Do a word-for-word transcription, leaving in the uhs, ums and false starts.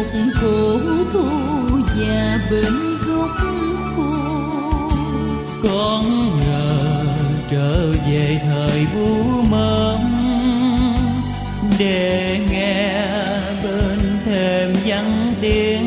cổ thu và bên gốc khô. Con ngờ trở về thời bú mớm để nghe bên thềm vắng tiếng